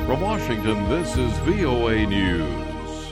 From Washington, this is VOA News.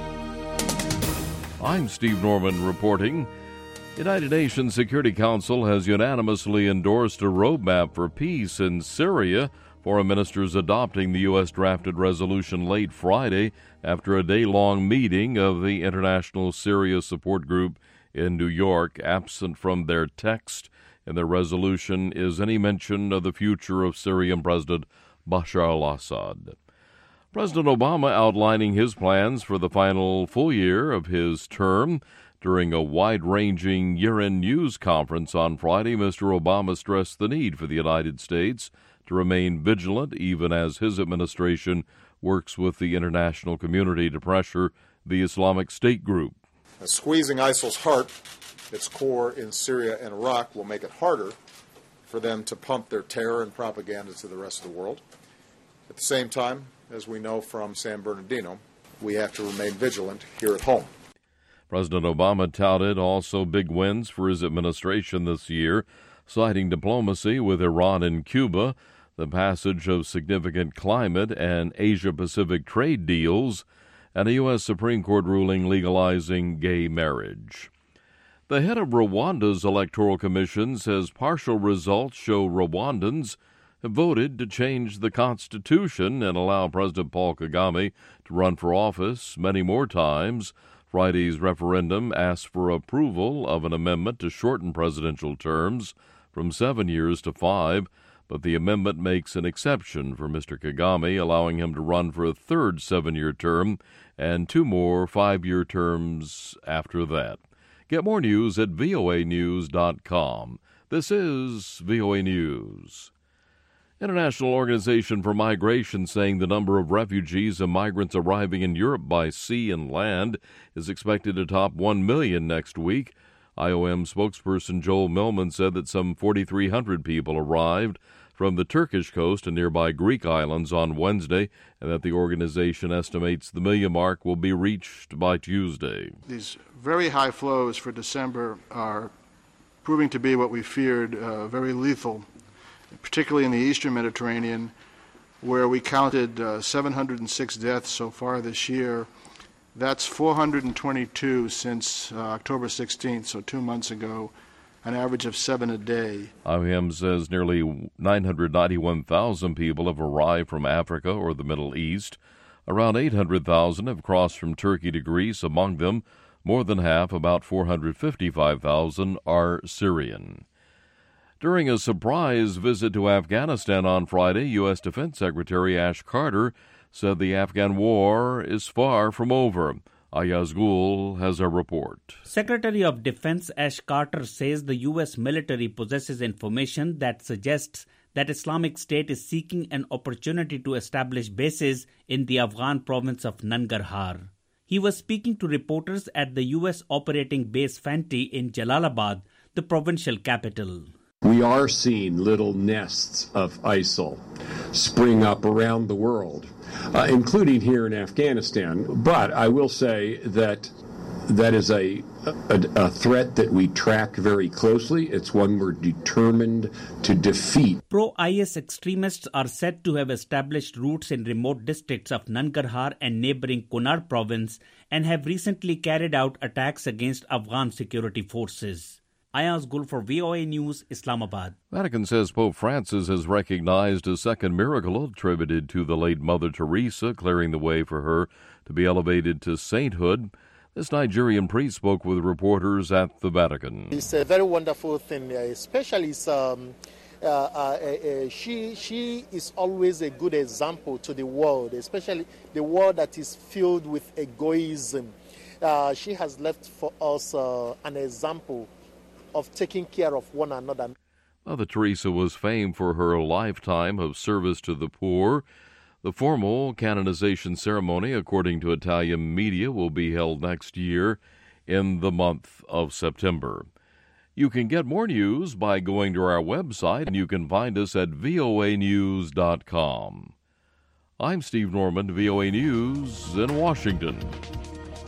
I'm Steve Norman reporting. United Nations Security Council has unanimously endorsed a roadmap for peace in Syria. Foreign ministers adopting the U.S. drafted resolution late Friday after a day-long meeting of the International Syria Support Group in New York. Absent from their text in their resolution is any mention of the future of Syrian President Bashar al-Assad. President Obama outlining his plans for the final full year of his term. During a wide-ranging year-end news conference on Friday, Mr. Obama stressed the need for the United States to remain vigilant even as his administration works with the international community to pressure the Islamic State group. Squeezing ISIL's heart, its core in Syria and Iraq, will make it harder for them to pump their terror and propaganda to the rest of the world. At the same time, as we know from San Bernardino, we have to remain vigilant here at home. President Obama touted also big wins for his administration this year, citing diplomacy with Iran and Cuba, the passage of significant climate and Asia-Pacific trade deals, and a U.S. Supreme Court ruling legalizing gay marriage. The head of Rwanda's Electoral Commission says partial results show Rwandans have voted to change the Constitution and allow President Paul Kagame to run for office many more times. Friday's referendum asked for approval of an amendment to shorten presidential terms from 7 years to 5, but the amendment makes an exception for Mr. Kagame, allowing him to run for a third 7-year term and 2 more 5-year terms after that. Get more news at voanews.com. This is VOA News. International Organization for Migration saying the number of refugees and migrants arriving in Europe by sea and land is expected to top 1 million next week. IOM spokesperson Joel Millman said that some 4,300 people arrived from the Turkish coast and nearby Greek islands on Wednesday, and that the organization estimates the million mark will be reached by Tuesday. These very high flows for December are proving to be what we feared, very lethal, particularly in the eastern Mediterranean, where we counted 706 deaths so far this year. That's 422 since October 16th, so 2 months ago, an average of 7 a day. IOM says nearly 991,000 people have arrived from Africa or the Middle East. Around 800,000 have crossed from Turkey to Greece. Among them, more than half, about 455,000, are Syrian. During a surprise visit to Afghanistan on Friday, U.S. Defense Secretary Ash Carter said the Afghan war is far from over. Ayaz Gul has a report. Secretary of Defense Ash Carter says the U.S. military possesses information that suggests that Islamic State is seeking an opportunity to establish bases in the Afghan province of Nangarhar. He was speaking to reporters at the U.S. operating base Fanti in Jalalabad, the provincial capital. We are seeing little nests of ISIL spring up around the world, including here in Afghanistan. But I will say that is a threat that we track very closely. It's one we're determined to defeat. Pro-IS extremists are said to have established roots in remote districts of Nangarhar and neighboring Kunar province and have recently carried out attacks against Afghan security forces. Ayaz Gul for VOA News, Islamabad. Vatican says Pope Francis has recognized a second miracle attributed to the late Mother Teresa, clearing the way for her to be elevated to sainthood. This Nigerian priest spoke with reporters at the Vatican. It's a very wonderful thing, especially she is always a good example to the world, especially the world that is filled with egoism. She has left for us an example of taking care of one another. Mother Teresa was famed for her lifetime of service to the poor. The formal canonization ceremony, according to Italian media, will be held next year in the month of September. You can get more news by going to our website, and you can find us at voanews.com. I'm Steve Norman, VOA News in Washington.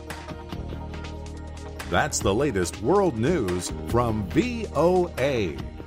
That's the latest world news from VOA.